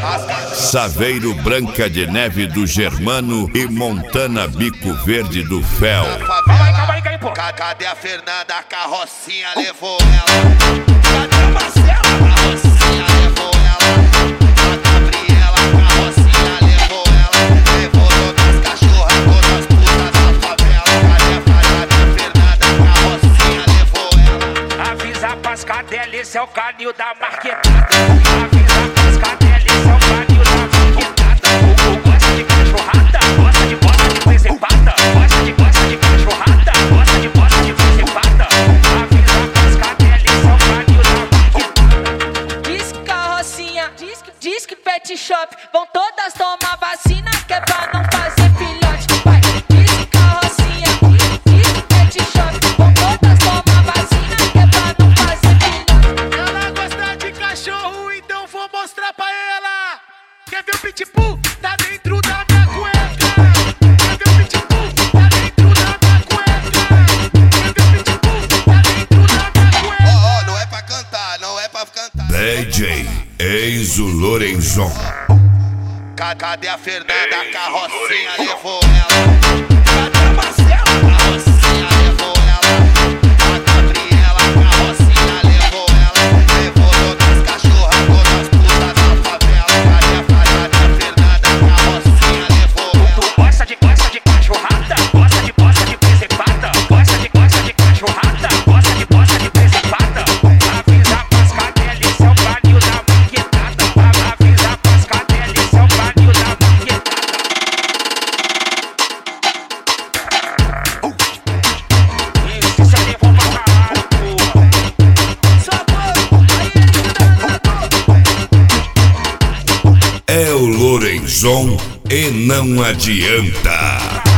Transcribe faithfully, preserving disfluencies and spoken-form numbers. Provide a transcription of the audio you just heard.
Saveiro Branca de Neve do Germano e Montana Bico Verde do Fel. Calma aí, calma aí, calma aí, pô. Cadê a Fernanda? A carrocinha levou ela. Cadê a Marcela? A carrocinha levou ela. A Gabriela, a carrocinha levou ela. Levou todas as cachorras, todas as putas da favela. Cadê a Fernanda? A carrocinha levou ela. Avisa pras cadelas, esse é o canil da marquetada. Avisa pras cadelas, esse é o canil da marquetada. O Gugu gosta de cachorrada, gosta de gosta de presepada. Gosta de gosta de cachorrada, gosta de gosta de presepada. Avisa pras cadelas, esse é o canil da marquetada. Diz que carrocinha, diz que, diz que pet shop, vão todas tomar vacina que é pra não fazer filhote. Vai, diz que carrocinha, diz que pet shop, vão todas tomar vacina que é pra não fazer filhote. Ela gosta de cachorro, então vou mostrar pra ela. Quer ver o pitbull? Tá dentro da minha cueca. Quer ver o pitbull? Tá dentro da minha cueca. Quer ver o pitbull? Tá dentro da minha cueca. Ó, ó, não é pra cantar, não é pra cantar. D J Enzo Lorenzon. Cadê a Fernanda? A carrocinha levou ela. Cadê a Marcela? A carrocinha levou ela. A Gabriela, a carrocinha levou ela. Levou todas as cachorras, todas as putas da favela. Cadê a Fernanda? A carrocinha levou ela. Tu gosta de gosta de cachorrada, gosta de gosta de presepada. Gosta de gosta de cachorrada, gosta de gosta de presepada. Avisa pras cadelas, esse é o canil da marquetada. Avisa pras cadelas, esse é o canil da marquetada. Isso, isso é levou pra caralho, porra. É o Lorenzon e não adianta.